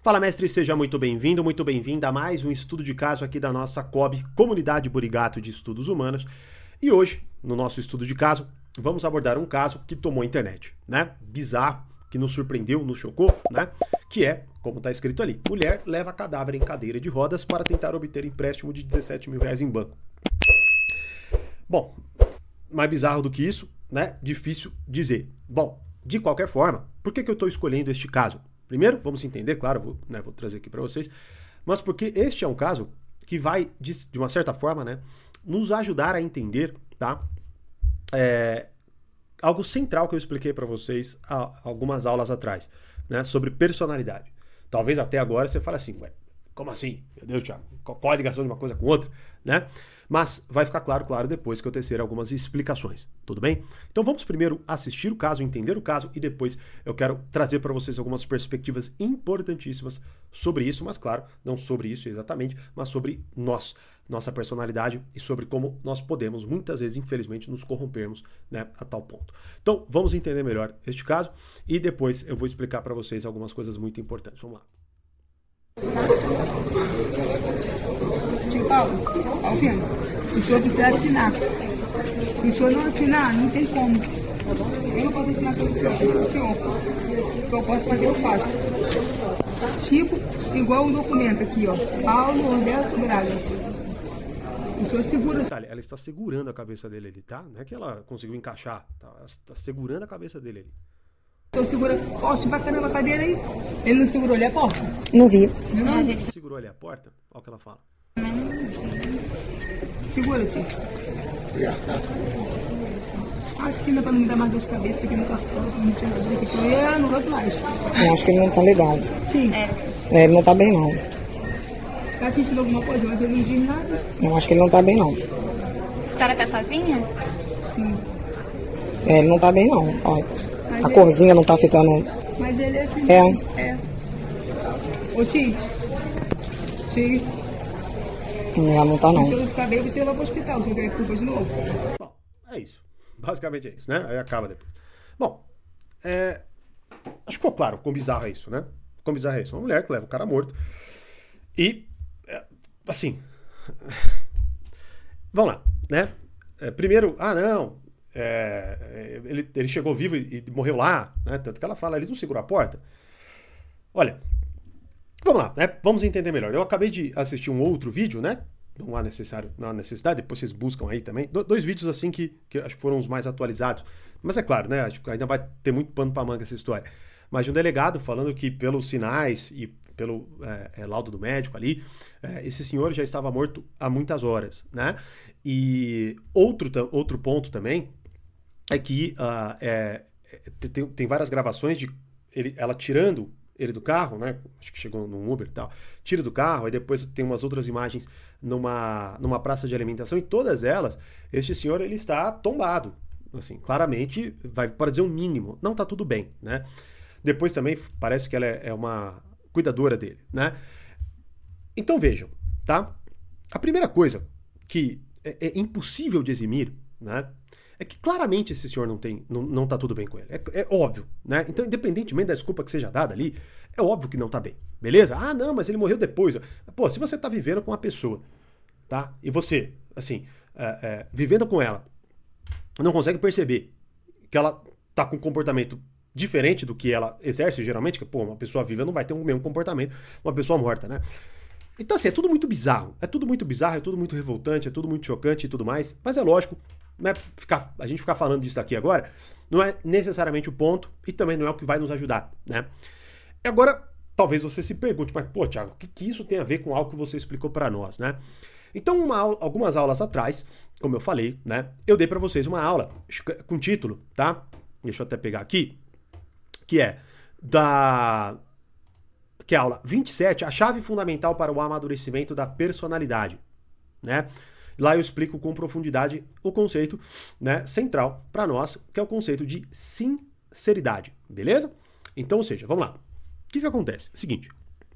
Fala, mestre, seja muito bem-vindo, muito bem-vinda a mais um estudo de caso aqui da nossa COB, Comunidade Burigato de Estudos Humanos. E hoje, no nosso estudo de caso, vamos abordar um caso que tomou a internet, né? Bizarro, que nos surpreendeu, nos chocou, né? Que é, como está escrito ali, mulher leva cadáver em cadeira de rodas para tentar obter empréstimo de 17 mil reais em banco. Bom, mais bizarro do que isso, né? Difícil dizer. Bom, de qualquer forma, por que eu estou escolhendo este caso? Primeiro, vamos entender, claro, vou trazer aqui para vocês, mas porque este é um caso que vai, de uma certa forma, né, nos ajudar a entender, tá? Algo central que eu expliquei para vocês há algumas aulas atrás, né, sobre personalidade. Talvez até agora você fale assim, ué, como assim? Meu Deus, Thiago, qual a ligação de uma coisa com outra, né? Mas vai ficar claro depois que eu tecer algumas explicações, tudo bem? Então vamos primeiro assistir o caso, entender o caso e depois eu quero trazer para vocês algumas perspectivas importantíssimas sobre isso, mas claro, não sobre isso exatamente, mas sobre nossa personalidade e sobre como nós podemos, muitas vezes, infelizmente, nos corrompermos, né, a tal ponto. Então vamos entender melhor este caso e depois eu vou explicar para vocês algumas coisas muito importantes. Vamos lá. Tio Paulo, Alfino, o senhor precisa assinar. Se o senhor não assinar, não tem como. Eu não posso assinar pelo senhor. O que eu posso fazer, eu faço. Tipo, igual um documento aqui, ó. Paulo Roberto Braga. O senhor segura. Ela está segurando a cabeça dele ali, tá? Não é que ela conseguiu encaixar, tá? Ela está segurando a cabeça dele ali. O senhor segura forte pra caramba a cadeira aí. Ele não segurou ali a porta? Não vi. Não, gente. Segurou ali a porta? Olha o que ela fala. Segura, tio. Assina pra não me dar mais dor de cabeça, porque não tá fora. Eu não gosto mais. Eu acho que ele não tá legal. Sim. Ele não tá bem, não. Tá assistindo alguma coisa, mas ele não diz nada? Eu acho que ele não tá bem, não. A senhora tá sozinha? Sim. Ele não tá bem, não. Ó, Mas a corzinha não tá ficando... Mas ele é assim. É. Ô, tio. Tio. Ela não tá, não. Se eu não ficar bem, você vai pro hospital. Você quer culpa de novo? Bom, é isso. Basicamente é isso, né? Aí acaba depois. Bom, acho que ficou claro quão bizarro é isso, né? Quão bizarro é isso. Uma mulher que leva um cara morto e, assim... Vamos lá, né? Primeiro, não... ele chegou vivo e morreu lá, né? Tanto que ela fala, ele não segurou a porta. Olha, vamos lá, né? Vamos entender melhor. Eu acabei de assistir um outro vídeo, né? Não há necessidade, depois vocês buscam aí também. Dois vídeos assim que acho que foram os mais atualizados. Mas é claro, né? Acho que ainda vai ter muito pano pra manga essa história. Mas de um delegado falando que pelos sinais e pelo laudo do médico ali, esse senhor já estava morto há muitas horas, né? E outro ponto também é que tem várias gravações de ela tirando ele do carro, né? Acho que chegou num Uber e tal. Tira do carro, aí depois tem umas outras imagens numa praça de alimentação, e todas elas, este senhor, ele está tombado. Assim, claramente, vai para dizer o mínimo. Não tá tudo bem, né? Depois também parece que ela é uma cuidadora dele, né? Então vejam, tá? A primeira coisa que é impossível de eximir, né? É que claramente esse senhor não tá tudo bem com ele. É óbvio, né? Então, independentemente da desculpa que seja dada ali, é óbvio que não tá bem, beleza? Não, mas ele morreu depois. Pô, se você tá vivendo com uma pessoa, tá? E você, assim, vivendo com ela, não consegue perceber que ela tá com um comportamento diferente do que ela exerce geralmente, que, pô, uma pessoa viva não vai ter o mesmo comportamento uma pessoa morta, né? Então, assim, é tudo muito bizarro, é tudo muito revoltante, é tudo muito chocante e tudo mais, mas é lógico, né, a gente ficar falando disso aqui agora não é necessariamente o ponto e também não é o que vai nos ajudar, né? E agora, talvez você se pergunte, mas, pô, Thiago, o que isso tem a ver com algo que você explicou para nós, né? Então, algumas aulas atrás, como eu falei, né, eu dei para vocês uma aula com título, tá? Deixa eu até pegar aqui, que é a aula 27, a chave fundamental para o amadurecimento da personalidade, né? Lá eu explico com profundidade o conceito, né, central para nós, que é o conceito de sinceridade, beleza? Então, ou seja, vamos lá. O que acontece? Seguinte,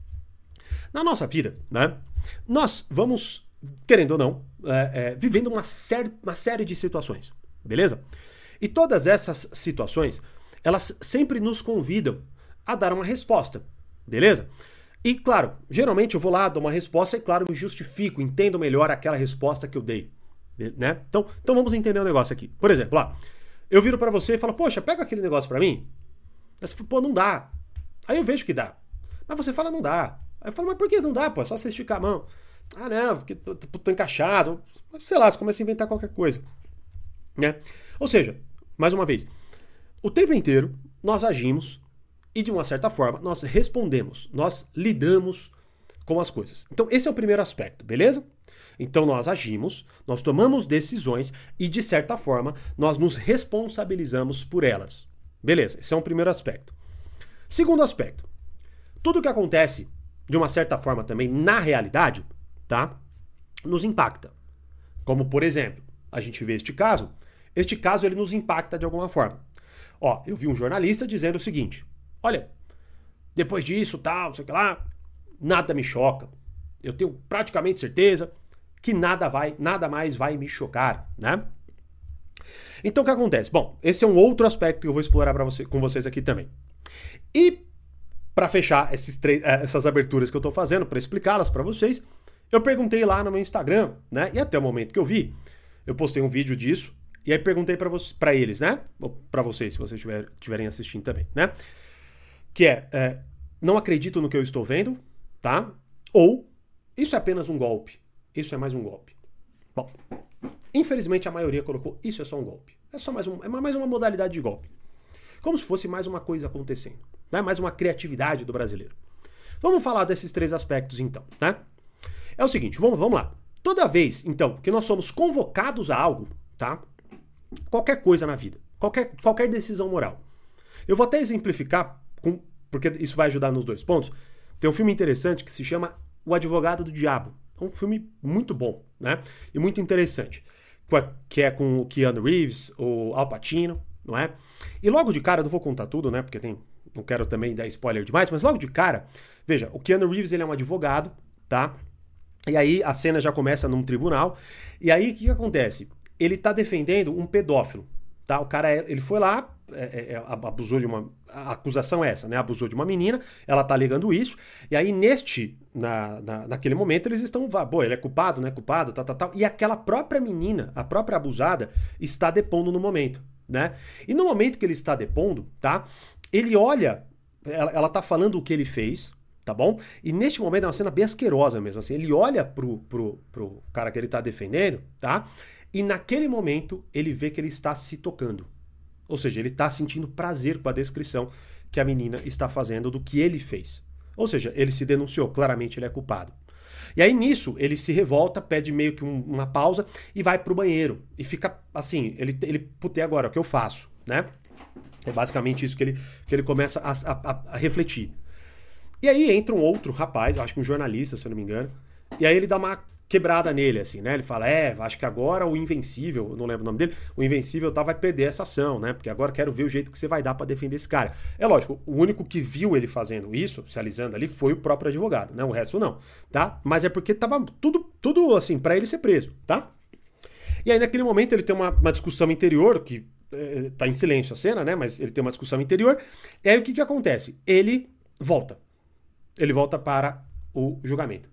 na nossa vida, né, nós vamos, querendo ou não, vivendo uma série de situações, beleza? E todas essas situações, elas sempre nos convidam a dar uma resposta, beleza? E, claro, geralmente eu vou lá, dou uma resposta e, claro, me justifico, entendo melhor aquela resposta que eu dei, né? Então vamos entender o negócio aqui. Por exemplo, lá, eu viro pra você e falo, poxa, pega aquele negócio pra mim. Aí você fala, pô, não dá. Aí eu vejo que dá. Mas você fala, não dá. Aí eu falo, mas por que não dá, pô? É só você esticar a mão. Ah, não, porque tô encaixado. Sei lá, você começa a inventar qualquer coisa, né? Ou seja, mais uma vez, o tempo inteiro nós agimos e, de uma certa forma, nós respondemos, nós lidamos com as coisas. Então, esse é o primeiro aspecto, beleza? Então, nós agimos, nós tomamos decisões e, de certa forma, nós nos responsabilizamos por elas. Beleza, esse é um primeiro aspecto. Segundo aspecto, tudo que acontece, de uma certa forma também, na realidade, tá? Nos impacta. Como, por exemplo, a gente vê este caso ele nos impacta de alguma forma. Ó, eu vi um jornalista dizendo o seguinte, olha, depois disso, tal, não sei o que lá, nada me choca. Eu tenho praticamente certeza que nada mais vai me chocar, né? Então o que acontece? Bom, esse é um outro aspecto que eu vou explorar com vocês aqui também. E para fechar essas aberturas que eu tô fazendo, para explicá-las para vocês, eu perguntei lá no meu Instagram, né? E até o momento que eu vi, eu postei um vídeo disso, e aí perguntei para eles, né? Ou para vocês, se vocês estiverem assistindo também, né? Que não acredito no que eu estou vendo, tá? Ou, isso é apenas um golpe. Isso é mais um golpe. Bom, infelizmente a maioria colocou, isso é só um golpe. É mais uma modalidade de golpe. Como se fosse mais uma coisa acontecendo, né? Mais uma criatividade do brasileiro. Vamos falar desses 3 aspectos então, né? É o seguinte, vamos lá. Toda vez, então, que nós somos convocados a algo, tá? Qualquer coisa na vida, qualquer decisão moral. Eu vou até exemplificar, porque isso vai ajudar nos 2 pontos. Tem um filme interessante que se chama O Advogado do Diabo. É um filme muito bom, né? E muito interessante. Que é com o Keanu Reeves, o Al Pacino, não é? E logo de cara, eu não vou contar tudo, né? Porque não quero também dar spoiler demais, mas logo de cara, veja, o Keanu Reeves, ele é um advogado, tá? E aí a cena já começa num tribunal. E aí o que acontece? Ele tá defendendo um pedófilo, tá? O cara, ele foi lá, abusou de uma... A acusação é essa, né? Abusou de uma menina, ela tá alegando isso. E aí naquele momento eles estão... Pô, ele é culpado, não é culpado, tal. E aquela própria menina, a própria abusada, está depondo no momento, né? E no momento que ele está depondo, tá? Ele olha... Ela tá falando o que ele fez, tá bom? E neste momento é uma cena bem asquerosa mesmo, assim. Ele olha pro cara que ele tá defendendo, tá? E naquele momento ele vê que ele está se tocando. Ou seja, ele está sentindo prazer com a descrição que a menina está fazendo do que ele fez. Ou seja, ele se denunciou, claramente ele é culpado. E aí nisso ele se revolta, pede meio que uma pausa e vai pro banheiro. E fica assim, ele putz, agora, o que eu faço, né? É basicamente isso que ele começa a refletir. E aí entra um outro rapaz, eu acho que um jornalista, se eu não me engano, e aí ele dá uma quebrada nele, assim, né? Ele fala, acho que agora o Invencível, eu não lembro o nome dele, o Invencível vai perder essa ação, né? Porque agora quero ver o jeito que você vai dar pra defender esse cara. É lógico, o único que viu ele fazendo isso, se alisando ali, foi o próprio advogado, né? O resto não, tá? Mas é porque tava tudo assim, pra ele ser preso, tá? E aí naquele momento ele tem uma discussão interior, que tá em silêncio a cena, né? Mas ele tem uma discussão interior, e aí o que acontece? Ele volta para o julgamento.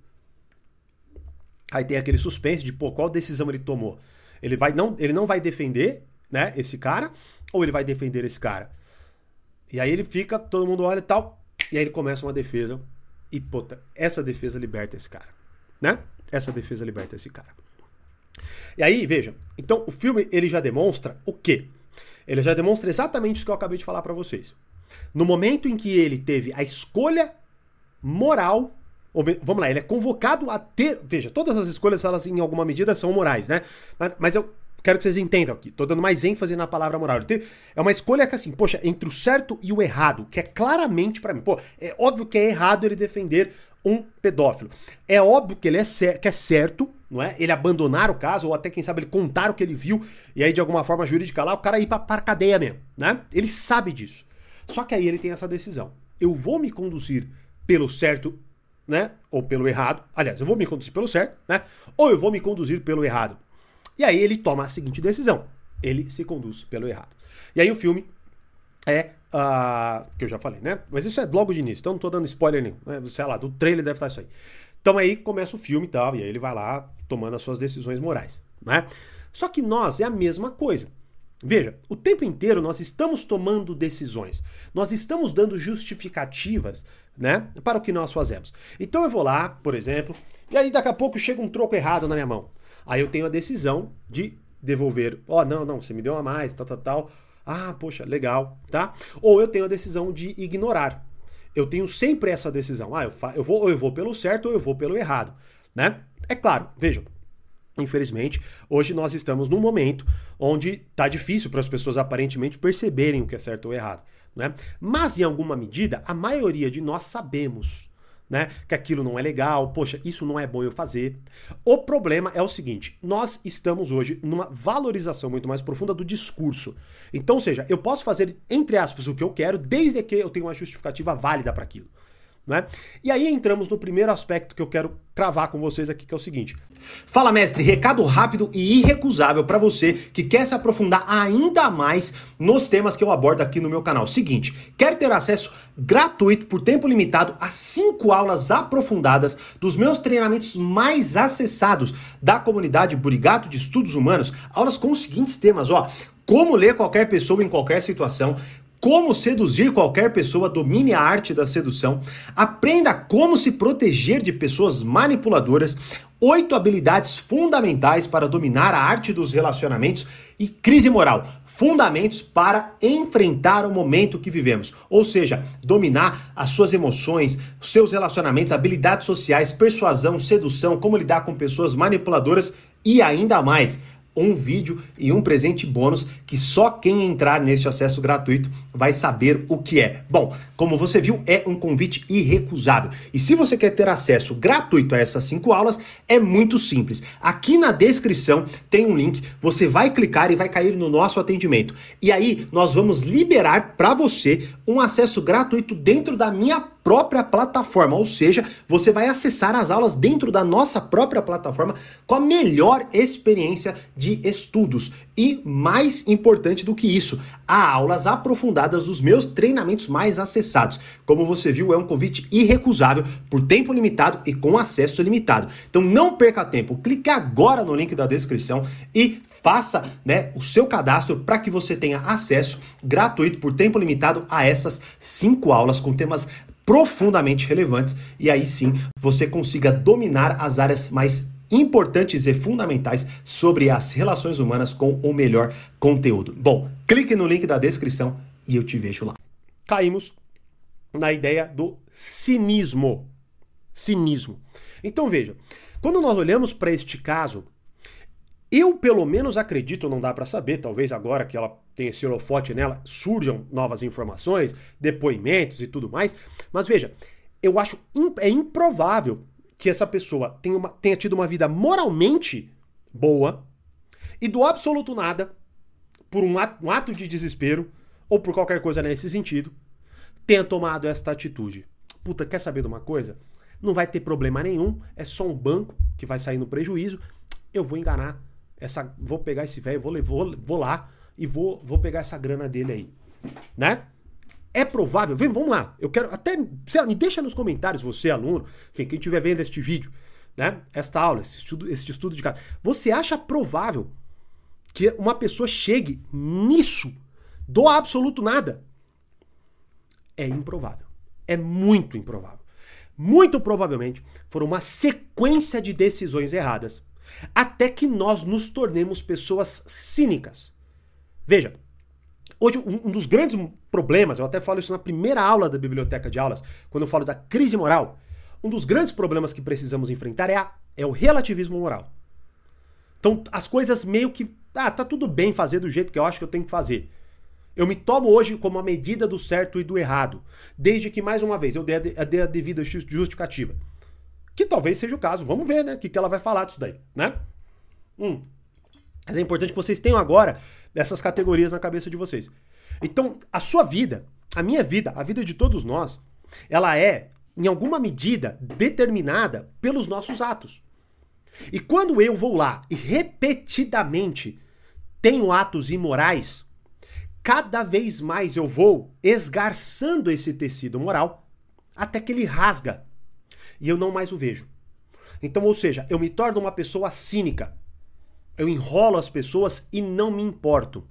Aí tem aquele suspense de, qual decisão ele tomou? Ele não vai defender, né, esse cara, ou ele vai defender esse cara? E aí ele fica, todo mundo olha e tal, e aí ele começa uma defesa, e essa defesa liberta esse cara, né? Essa defesa liberta esse cara. E aí, veja, então o filme, ele já demonstra o quê? Ele já demonstra exatamente isso que eu acabei de falar pra vocês. No momento em que ele teve a escolha moral, vamos lá, ele é convocado a ter... Veja, todas as escolhas, elas em alguma medida são morais, né? Mas eu quero que vocês entendam aqui, tô dando mais ênfase na palavra moral. É uma escolha que assim, poxa, entre o certo e o errado, que é claramente pra mim. Pô, é óbvio que é errado ele defender um pedófilo. É óbvio que que é certo, não é? Ele abandonar o caso, ou até, quem sabe, ele contar o que ele viu, e aí, de alguma forma jurídica lá, o cara ir pra cadeia mesmo, né? Ele sabe disso. Só que aí ele tem essa decisão. Eu vou me conduzir pelo certo, né? Ou pelo errado. Aliás, eu vou me conduzir pelo certo, né? Ou eu vou me conduzir pelo errado. E aí ele toma a seguinte decisão. Ele se conduz pelo errado. E aí o filme, que eu já falei, né? Mas isso é logo de início, então não tô dando spoiler nenhum, né? Sei lá, do trailer deve estar isso aí. Então aí começa o filme e tal, e aí ele vai lá tomando as suas decisões morais, né? Só que nós é a mesma coisa. Veja, o tempo inteiro nós estamos tomando decisões, nós estamos dando justificativas, né, para o que nós fazemos. Então eu vou lá, por exemplo, e aí daqui a pouco chega um troco errado na minha mão. Aí eu tenho a decisão de devolver. Não, você me deu a mais, tal. Ah, poxa, legal, tá? Ou eu tenho a decisão de ignorar. Eu tenho sempre essa decisão. Eu vou pelo certo ou eu vou pelo errado, né? É claro, vejam, infelizmente, hoje nós estamos num momento onde tá difícil para as pessoas aparentemente perceberem o que é certo ou errado, né? Mas em alguma medida, a maioria de nós sabemos, né, que aquilo não é legal, poxa, isso não é bom eu fazer. O problema é o seguinte, nós estamos hoje numa valorização muito mais profunda do discurso. Então, ou seja, eu posso fazer, entre aspas, o que eu quero, desde que eu tenha uma justificativa válida para aquilo, né? E aí entramos no primeiro aspecto que eu quero cravar com vocês aqui, que é o seguinte. Fala, mestre, recado rápido e irrecusável para você que quer se aprofundar ainda mais nos temas que eu abordo aqui no meu canal. Seguinte, quer ter acesso gratuito por tempo limitado a 5 aulas aprofundadas dos meus treinamentos mais acessados da comunidade Burigato de Estudos Humanos, aulas com os seguintes temas, como ler qualquer pessoa em qualquer situação, como seduzir qualquer pessoa, domine a arte da sedução, aprenda como se proteger de pessoas manipuladoras, 8 habilidades fundamentais para dominar a arte dos relacionamentos e crise moral, fundamentos para enfrentar o momento que vivemos, ou seja, dominar as suas emoções, seus relacionamentos, habilidades sociais, persuasão, sedução, como lidar com pessoas manipuladoras e ainda mais. Um vídeo e um presente bônus que só quem entrar nesse acesso gratuito vai saber o que é. Bom, como você viu, é um convite irrecusável. E se você quer ter acesso gratuito a essas 5 aulas, é muito simples. Aqui na descrição tem um link, você vai clicar e vai cair no nosso atendimento. E aí nós vamos liberar para você um acesso gratuito dentro da minha própria plataforma, ou seja, você vai acessar as aulas dentro da nossa própria plataforma com a melhor experiência de estudos. E mais importante do que isso, há aulas aprofundadas dos meus treinamentos mais acessados. Como você viu, é um convite irrecusável por tempo limitado e com acesso limitado. Então não perca tempo, clique agora no link da descrição e faça, o seu cadastro para que você tenha acesso gratuito por tempo limitado a essas 5 aulas com temas profundamente relevantes e aí sim você consiga dominar as áreas mais importantes e fundamentais sobre as relações humanas com o melhor conteúdo. Bom, clique no link da descrição e eu te vejo lá. Caímos na ideia do cinismo. Cinismo. Então veja, quando nós olhamos para este caso, eu pelo menos acredito, não dá para saber, talvez agora que ela tem esse holofote nela, surjam novas informações, depoimentos e tudo mais, mas veja, eu acho improvável que essa pessoa tenha tido uma vida moralmente boa e do absoluto nada, por um ato de desespero ou por qualquer coisa nesse sentido, tenha tomado esta atitude. Puta, quer saber de uma coisa? Não vai ter problema nenhum, é só um banco que vai sair no prejuízo, eu vou enganar, vou pegar esse velho, vou lá e vou pegar essa grana dele aí, né? É provável, vamos lá, eu quero até, me deixa nos comentários, você aluno, enfim, quem estiver vendo este vídeo, né, esta aula, este estudo de caso, você acha provável que uma pessoa chegue nisso, do absoluto nada? É improvável, é muito improvável. Muito provavelmente foram uma sequência de decisões erradas, até que nós nos tornemos pessoas cínicas. Veja, hoje um dos grandes problemas, eu até falo isso na primeira aula da biblioteca de aulas, quando eu falo da crise moral, um dos grandes problemas que precisamos enfrentar é o relativismo moral. Então as coisas meio que, tá tudo bem fazer do jeito que eu acho que eu tenho que fazer. Eu me tomo hoje como a medida do certo e do errado, desde que, mais uma vez, eu dê a devida justificativa. Que talvez seja o caso. Vamos ver, né? O que ela vai falar disso daí, né? Mas é importante que vocês tenham agora essas categorias na cabeça de vocês. Então, a sua vida, a minha vida, a vida de todos nós, ela é, em alguma medida, determinada pelos nossos atos. E quando eu vou lá e repetidamente tenho atos imorais, cada vez mais eu vou esgarçando esse tecido moral até que ele rasga e eu não mais o vejo. Então, ou seja, eu me torno uma pessoa cínica. Eu enrolo as pessoas e não me importo.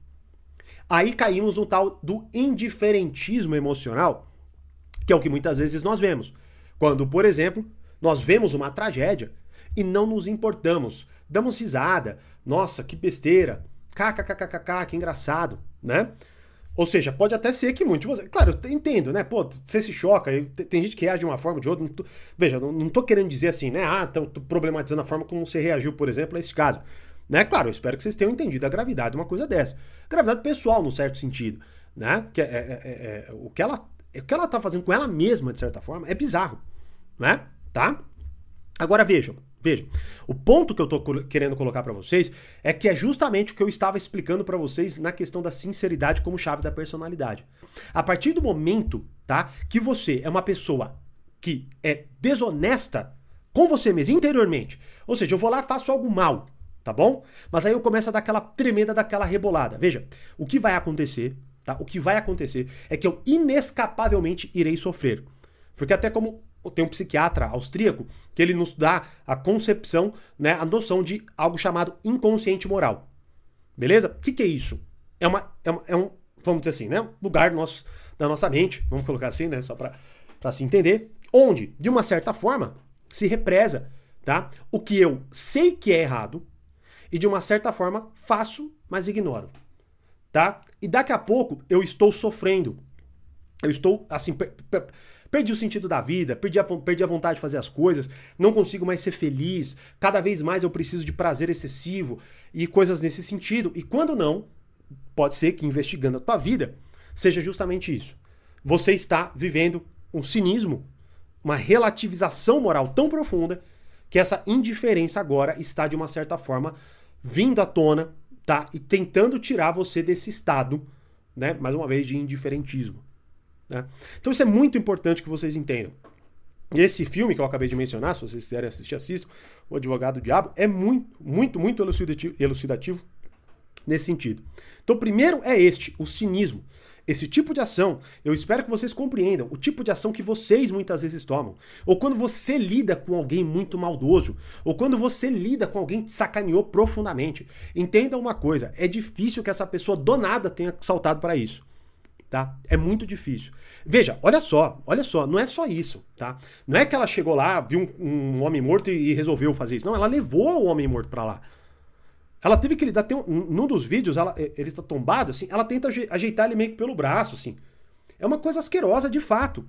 Aí caímos no tal do indiferentismo emocional, que é o que muitas vezes nós vemos. Quando, por exemplo, nós vemos uma tragédia e não nos importamos. Damos risada. Nossa, que besteira. KKKKK, que engraçado, né? Ou seja, pode até ser que muitos de vocês... Claro, eu entendo, né? Pô, você se choca, tem gente que reage de uma forma ou de outra. Veja, não tô querendo dizer assim, né? Tô problematizando a forma como você reagiu, por exemplo, a esse caso. Né? Claro, eu espero que vocês tenham entendido a gravidade de uma coisa dessa. Gravidade pessoal, num certo sentido. Né? Que o que ela tá fazendo com ela mesma, de certa forma, é bizarro. Né? Tá? Agora vejam. O ponto que eu tô querendo colocar para vocês é que é justamente o que eu estava explicando para vocês na questão da sinceridade como chave da personalidade. A partir do momento, tá, que você é uma pessoa que é desonesta com você mesmo, interiormente, ou seja, eu vou lá e faço algo mal, tá bom? Mas aí eu começo a dar aquela tremenda, daquela rebolada. Veja, o que vai acontecer, tá? O que vai acontecer é que eu inescapavelmente irei sofrer. Porque até como tem um psiquiatra austríaco que ele nos dá a concepção, né, a noção de algo chamado inconsciente moral. Beleza? O que é isso? É um, vamos dizer assim, né, um lugar da nossa mente, vamos colocar assim, né, só para se entender, onde, de uma certa forma, se represa, tá, o que eu sei que é errado e de uma certa forma faço, mas ignoro. Tá? E daqui a pouco eu estou sofrendo. Eu estou, assim, perdi o sentido da vida, perdi a vontade de fazer as coisas, não consigo mais ser feliz, cada vez mais eu preciso de prazer excessivo e coisas nesse sentido. E quando não, pode ser que investigando a tua vida seja justamente isso. Você está vivendo um cinismo, uma relativização moral tão profunda que essa indiferença agora está, de uma certa forma, vindo à tona, tá? E tentando tirar você desse estado, né? Mais uma vez, de indiferentismo. Né? Então isso é muito importante que vocês entendam. E esse filme que eu acabei de mencionar, se vocês quiserem assistir, assistam, O Advogado do Diabo, é muito elucidativo nesse sentido. Então, primeiro é o cinismo. Esse tipo de ação, eu espero que vocês compreendam o tipo de ação que vocês muitas vezes tomam. Ou quando você lida com alguém muito maldoso, ou quando você lida com alguém que te sacaneou profundamente. Entenda uma coisa, é difícil que essa pessoa do nada tenha saltado para isso. Tá? É muito difícil. Veja, olha só, não é só isso, tá? Não é que ela chegou lá, viu um homem morto e resolveu fazer isso. Não, ela levou o homem morto para lá. Ela teve que lidar, num dos vídeos, ele tá tombado, assim, ela tenta ajeitar ele meio que pelo braço, assim. É uma coisa asquerosa de fato.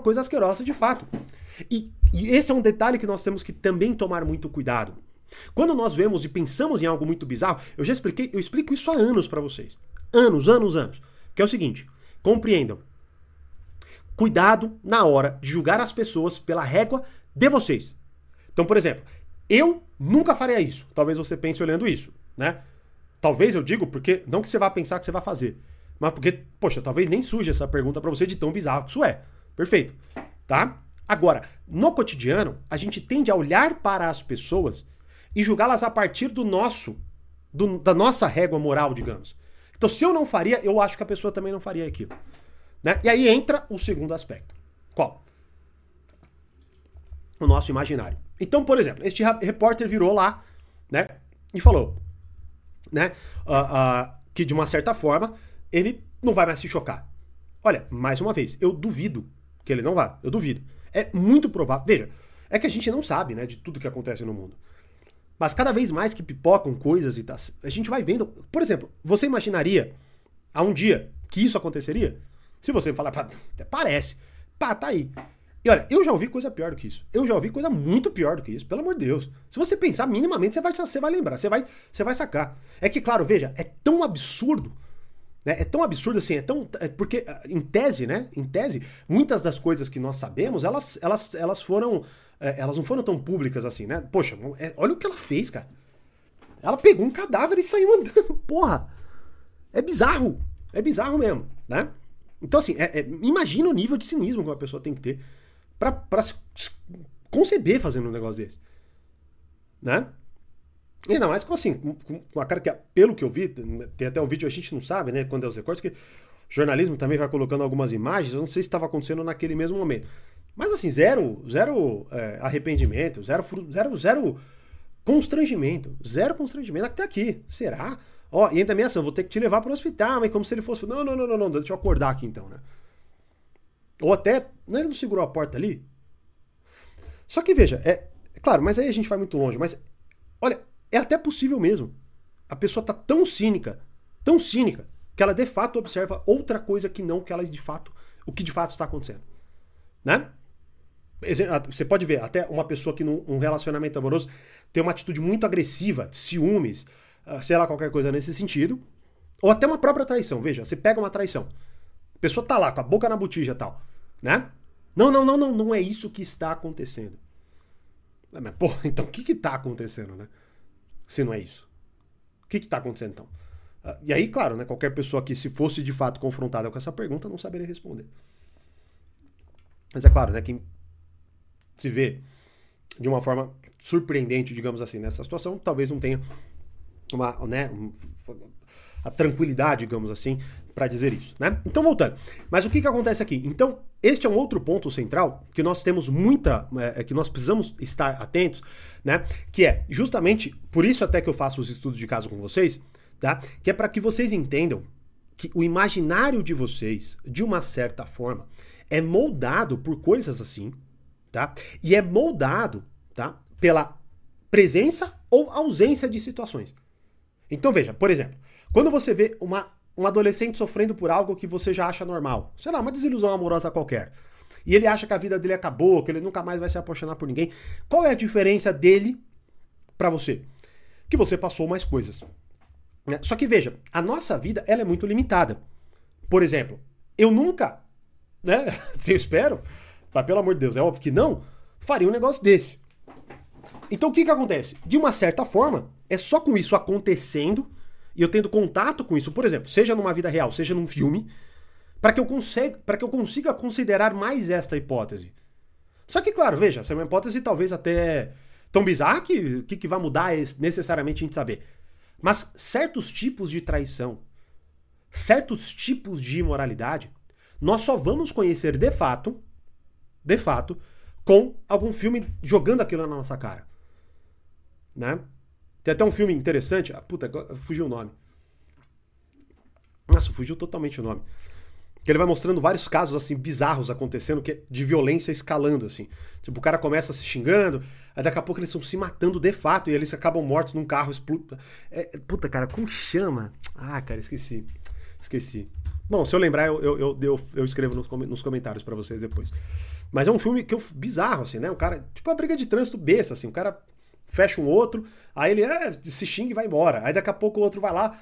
E esse é um detalhe que nós temos que também tomar muito cuidado. Quando nós vemos e pensamos em algo muito bizarro, eu explico isso há anos para vocês. Anos. Que é o seguinte, compreendam. Cuidado na hora de julgar as pessoas pela régua de vocês. Então, por exemplo, eu nunca faria isso. Talvez você pense olhando isso, né? Talvez eu digo porque, não que você vá pensar que você vai fazer, mas porque, poxa, talvez nem surja essa pergunta pra você de tão bizarro que isso é. Perfeito, tá? Agora, no cotidiano, a gente tende a olhar para as pessoas e julgá-las a partir da nossa régua moral, digamos. Então, se eu não faria, eu acho que a pessoa também não faria aquilo. Né? E aí entra o segundo aspecto. Qual? O nosso imaginário. Então, por exemplo, este repórter virou lá, né, e falou, né, que de uma certa forma ele não vai mais se chocar. Olha, mais uma vez, eu duvido que ele não vá. Eu duvido. É muito provável. Veja, é que a gente não sabe, né, de tudo que acontece no mundo. Mas cada vez mais que pipocam coisas e tal, a gente vai vendo. Por exemplo, você imaginaria há um dia que isso aconteceria? Se você falar, até parece. Pá, tá aí. E olha, eu já ouvi coisa pior do que isso. Eu já ouvi coisa muito pior do que isso, pelo amor de Deus. Se você pensar minimamente, você vai lembrar, você vai sacar. É que, claro, veja, é tão absurdo, né? É tão absurdo assim, porque, em tese, né? Em tese, muitas das coisas que nós sabemos, elas não foram tão públicas assim, né? Poxa, olha o que ela fez, cara. Ela pegou um cadáver e saiu andando. Porra! É bizarro mesmo, né? Então, assim, imagina o nível de cinismo que uma pessoa tem que ter pra se conceber fazendo um negócio desse. Né? E ainda mais assim, com a cara que, pelo que eu vi, tem até um vídeo, a gente não sabe, né, quando é os recortes, que o jornalismo também vai colocando algumas imagens, eu não sei se estava acontecendo naquele mesmo momento. Mas assim, zero arrependimento, zero constrangimento, zero constrangimento, até aqui, será? Ó, e ainda também assim, eu vou ter que te levar para o hospital, mas como se ele fosse, não, deixa eu acordar aqui então, né? Ou até, não, ele não segurou a porta ali? Só que veja, é claro, mas aí a gente vai muito longe, mas olha, é até possível mesmo. A pessoa tá tão cínica, que ela de fato observa outra coisa que não que ela de fato, o que de fato está acontecendo, né? Você pode ver, até uma pessoa que num relacionamento amoroso tem uma atitude muito agressiva, ciúmes, sei lá, qualquer coisa nesse sentido, ou até uma própria traição. Veja, você pega uma traição, a pessoa tá lá com a boca na botija e tal, né? Não é isso que está acontecendo. Mas, pô, então o que tá acontecendo, né? Se não é isso. O que tá acontecendo então? E aí, claro, né, qualquer pessoa que se fosse de fato confrontada com essa pergunta não saberia responder. Mas é claro, né, quem se vê de uma forma surpreendente, digamos assim, nessa situação, talvez não tenha a tranquilidade, digamos assim, para dizer isso, né? Então, voltando. Mas o que acontece aqui? Então, este é um outro ponto central que nós temos que nós precisamos estar atentos, né? Que é justamente por isso até que eu faço os estudos de caso com vocês, tá? Que é para que vocês entendam que o imaginário de vocês, de uma certa forma, é moldado por coisas assim, tá? E é moldado, tá? Pela presença ou ausência de situações. Então veja, por exemplo, quando você vê um adolescente sofrendo por algo que você já acha normal, sei lá, uma desilusão amorosa qualquer, e ele acha que a vida dele acabou, que ele nunca mais vai se apaixonar por ninguém, qual é a diferença dele pra você? Que você passou mais coisas. Só que veja, a nossa vida ela é muito limitada. Por exemplo, eu nunca, né, se eu espero, mas pelo amor de Deus, é óbvio que não, faria um negócio desse. Então o que acontece? De uma certa forma, é só com isso acontecendo e eu tendo contato com isso, por exemplo, seja numa vida real, seja num filme, para que eu consiga considerar mais esta hipótese. Só que, claro, veja, essa é uma hipótese talvez até tão bizarra que vai mudar necessariamente a gente saber. Mas certos tipos de traição, certos tipos de imoralidade, nós só vamos conhecer de fato, com algum filme jogando aquilo na nossa cara. Né? Tem até um filme interessante, fugiu o nome. Nossa, fugiu totalmente o nome. Que ele vai mostrando vários casos assim bizarros acontecendo, que é de violência escalando assim. Tipo, o cara começa se xingando, aí daqui a pouco eles estão se matando de fato e eles acabam mortos num carro explodindo. Cara, como chama? Ah, cara, esqueci. Bom, se eu lembrar, eu escrevo nos comentários pra vocês depois. Mas é um filme bizarro, assim, né? O cara, tipo uma briga de trânsito besta, assim. O cara fecha um outro, aí ele se xinga e vai embora. Aí daqui a pouco o outro vai lá,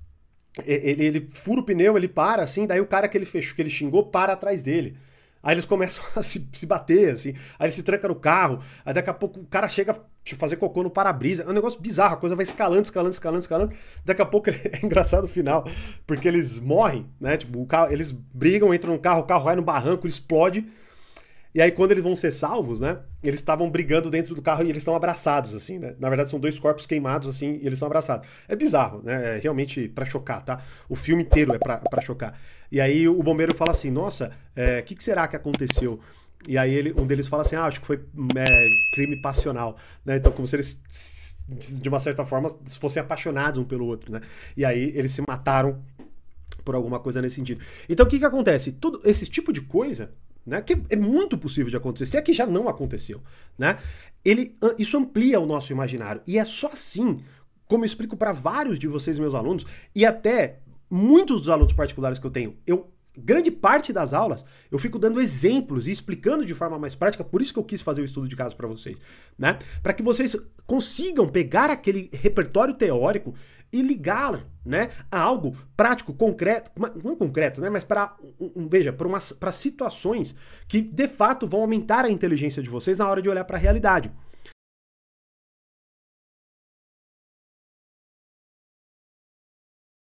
ele fura o pneu, ele para, assim, daí o cara que ele xingou para atrás dele. Aí eles começam a se bater, assim, aí ele se tranca no carro, aí daqui a pouco o cara chega a fazer cocô no para-brisa. É um negócio bizarro, a coisa vai escalando. Daqui a pouco é engraçado o final, porque eles morrem, né? Tipo, eles brigam, entram no carro, o carro vai no barranco, ele explode. E aí, quando eles vão ser salvos, né? Eles estavam brigando dentro do carro e eles estão abraçados, assim, né? Na verdade, são dois corpos queimados, assim, e eles estão abraçados. É bizarro, né? É realmente pra chocar, tá? O filme inteiro é pra chocar. E aí, o bombeiro fala assim, nossa, o que será que aconteceu? E aí, um deles fala assim, acho que foi crime passional, né? Então, como se eles, de uma certa forma, fossem apaixonados um pelo outro, né? E aí, eles se mataram por alguma coisa nesse sentido. Então, o que acontece? Todo esse tipo de coisa, né, que é muito possível de acontecer, se é que já não aconteceu, né? Isso amplia o nosso imaginário. E é só assim, como eu explico para vários de vocês, meus alunos, e até muitos dos alunos particulares que eu tenho, grande parte das aulas, eu fico dando exemplos e explicando de forma mais prática, por isso que eu quis fazer o estudo de caso para vocês, né? Para que vocês consigam pegar aquele repertório teórico e ligar, né, a algo prático, concreto, não concreto, né, mas para situações que de fato vão aumentar a inteligência de vocês na hora de olhar para a realidade.